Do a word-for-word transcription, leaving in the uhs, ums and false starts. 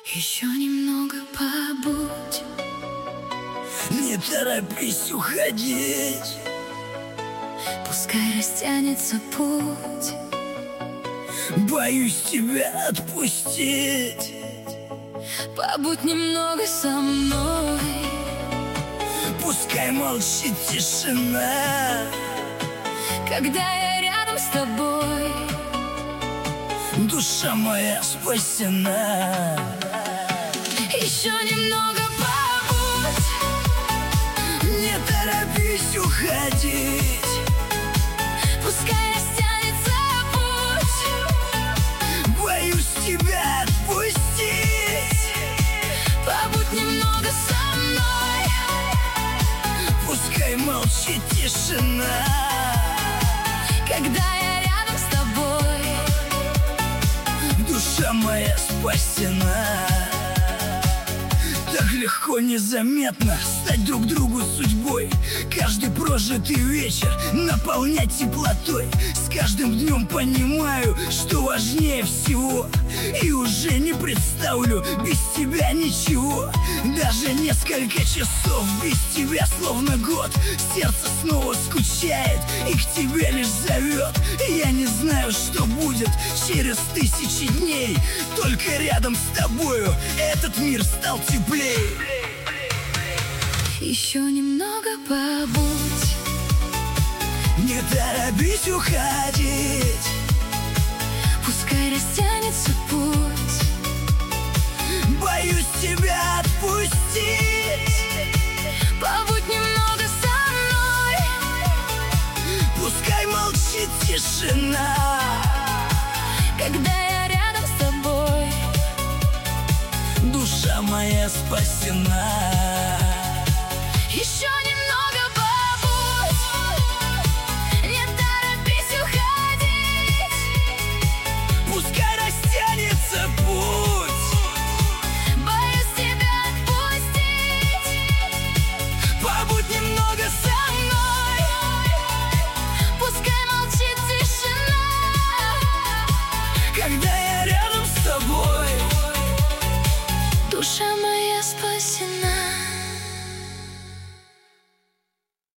Еще немного побудь, не торопись уходить, пускай растянется путь. Боюсь тебя отпустить. Побудь немного со мной, пускай молчит тишина, когда я рядом с тобой. Душа моя спасена. Еще немного побудь, не торопись уходить, пускай растянется путь. Боюсь тебя отпустить. Побудь немного со мной, пускай молчит тишина, когда я рядом с тобой. Душа моя спасена. Так легко, незаметно стать друг другу судьбой, каждый прожитый вечер наполнять теплотой. С каждым днем понимаю, что важнее всего, и уже не представлю без тебя ничего. Даже несколько часов без тебя словно год. Сердце снова скучает и к тебе лишь зовет. Я не знаю, что будет через тысячи дней, только рядом с тобою этот мир стал теплее. Еще немного побудь, не торопись уходить, пускай растянется путь. Боюсь тебя отпустить. Побудь немного со мной, пускай молчит тишина, когда я рядом с тобой. Душа моя спасена. Еще немного побудь, не торопись уходить, пускай растянется путь. боюсь тебя отпустить. Побудь немного со мной, пускай молчит тишина, когда я рядом с тобой. душа